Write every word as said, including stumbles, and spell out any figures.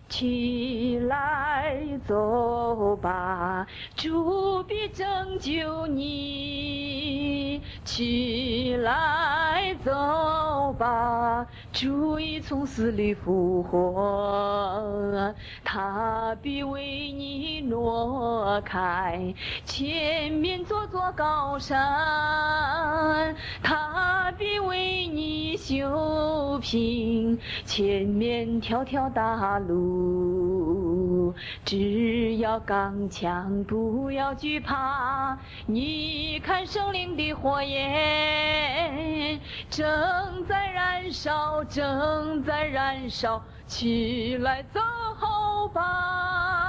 起来走吧，主必拯救你。起来走吧，主已从死里复活，他必为你挪开前面座座高山，他必为你修平前面条条大路。只要刚强，不要惧怕，你看圣灵的火焰正在燃烧，正在燃烧，起来走吧。